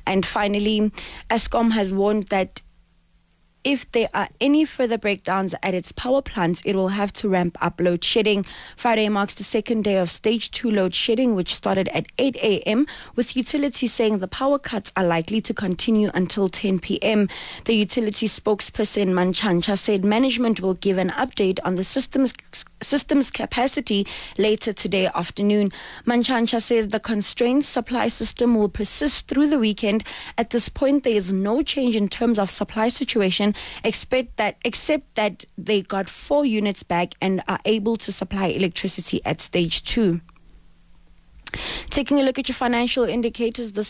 And finally, Eskom has warned that if there are any further breakdowns at its power plants, it will have to ramp up load shedding. Friday marks the second day of stage 2 load shedding, which started at 8 a.m., with utilities saying the power cuts are likely to continue until 10 p.m. The utility spokesperson Mantshantsha said management will give an update on the system's capacity later today afternoon. Mantshantsha says the constrained supply system will persist through the weekend. At this point, there is no change in terms of supply situation, except that they got 4 units back and are able to supply electricity at stage 2. Taking a look at your financial indicators, this